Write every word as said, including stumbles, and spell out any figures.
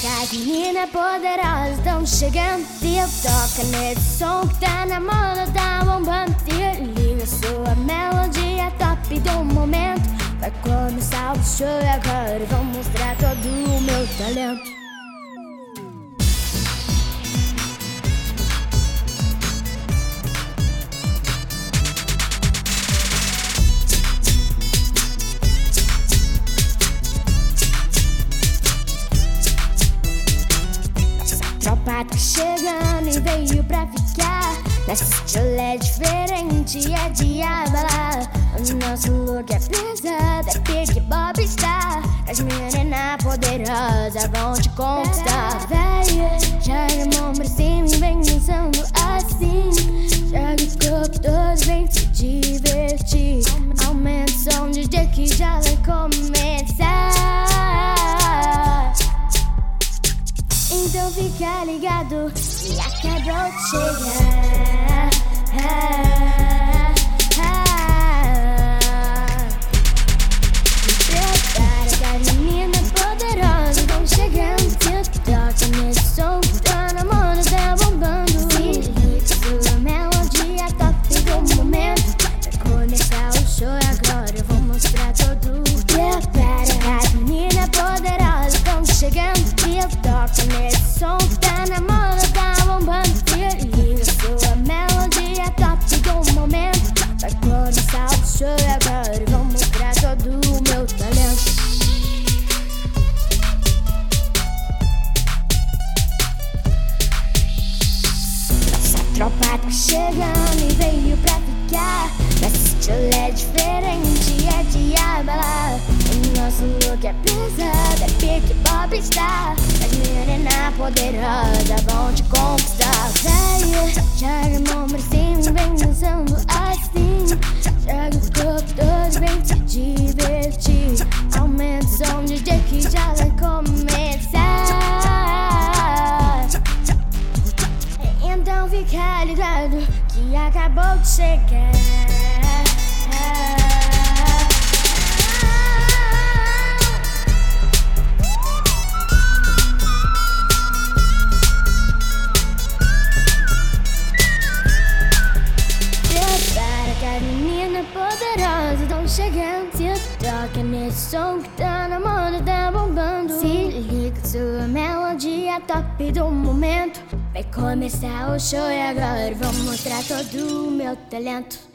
que as meninas poderosas estão chegando. Se eu toco nesse som que tá na moda, tá bombando. Se liga, sua melodia top do momento. Vai começar o show e agora eu vou mostrar todo o meu talento. Tropa tá chegando e veio pra ficar. Nosso estilo é diferente, é de abalar. O nosso look é pesado, é pique Bob Star. As meninas poderosas vão te conquistar. Véia, joga a mão pra cima e vem dançando assim. Joga o corpo todo, vem se divertir. Aumenta o som, D J, que já vai começar. Então fica ligado que acabou de chegar. Ah, ah, ah. Prepara que as meninas poderosas estão chegando. Se toca nesse som que tá na moda, tá bombando. Se liga, sua melodia top do momento. Vai começar o show agora, eu vou mostrar todo. Prepara que as meninas poderosas estão chegando. Se eu toco nesse som que tá na moda, tá bombando. Se liga, sua melodia top do momento. Vai começar o show e agora eu vou mostrar todo o meu talento. Nossa tropa tá chegando e veio pra ficar. Nosso estilo é diferente, é de abalar. O nosso look é pesado, é pique Bob Star. As meninas poderosas vão te conquistar. Véia, joga a mão pra cima e vem dançando assim. Joga o corpo todo, vem se divertir. Aumenta o som, D J, que já vai começar. Então fica ligado que acabou de chegar. As meninas poderosas estão chegando. Se toca nesse som que tá na moda, tá bombando. Se liga, sua melodia top do momento. Vai começar o show e agora vou mostrar todo o meu talento.